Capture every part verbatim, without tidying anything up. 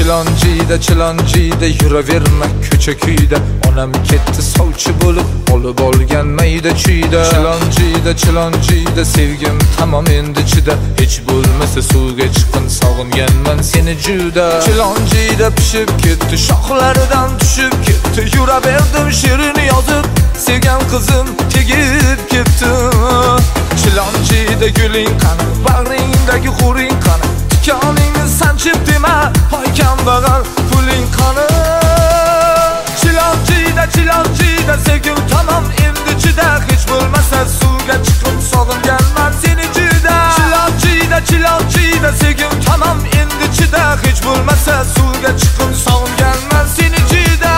Chiloncida chiloncida yuraverma ko'cha kuyda, onam ketdi sovchi bo'lib olib olgan mayda chuyda. Chiloncida chiloncida sevgim tamom endi chida, hech bo'lmasa suvga chiqin sog'inganman seni juda. Chiloncida pishib ketdi, shoxlaridan tushib ketdi, yuraverdim she'rini yozib, sevgan qizim tegib ketdi. Chiloncida guling qani, bag'ringdagi g'uring qani, tikoningni sanchib dema, hoy kambag'al puling qani. Chiloncida chiloncida sevgim tamom endi chida, hech bo'lmasa suvga chiqib sog'inganman seni juda. Chiloncida chiloncida sevgim tamom endi chida, hech bo'lmasa suvga chiqib sog'inganman seni juda.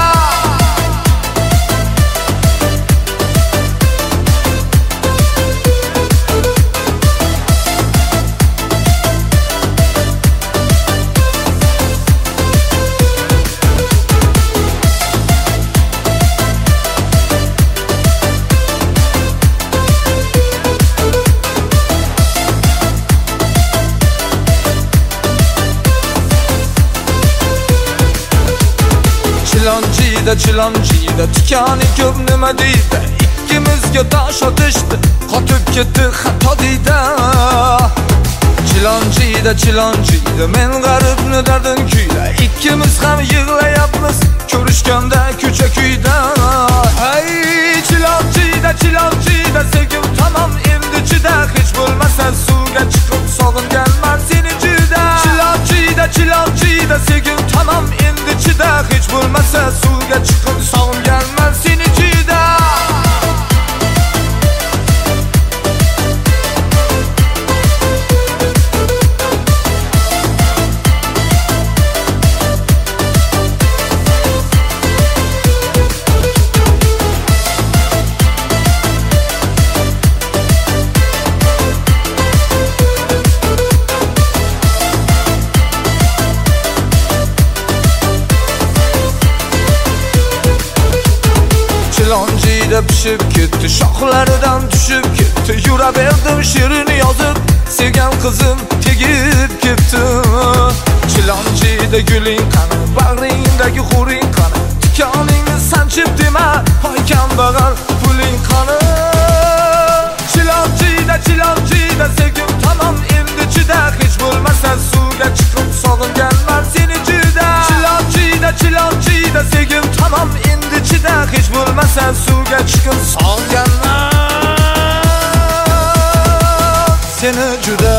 Chiloncida chiloncida tikani ko'p nima deydi, ikkimizga tosh otishdi, qotib ketdi xato deydi. Chiloncida chiloncida men g'aribni dardim kuyda, ikkimiz ham yig'layapmiz ko'rishganda ko'cha kuyda. Ay chiloncida chiloncida sevgim tamom endi chida, hech bo'lmasa suvga chiqib sog'inganman seni juda. Chiloncida chiloncida sevgim tamom endi chida, hech bo'lmasa suvga chiqib sog'inganman seni juda. Chiloncida pishib ketdi, shoxlaridan tushib ketdi, yuraverdim she'rini yozib, sevgan qizim tegib ketdi. Chiloncida guling qani, bag'ringdagi g'uring qani, tikoningni sanchib dema, hoy kambag'al puling qani. Chiloncida chiloncida sevgim tamom endi chida, hech bo'lmasa suvga chiqib sog'inganman seni juda. Chiloncida chiloncida sevgim tamom endi chida, hech bo'lmasa suvga chiqib sog'inganman seni juda.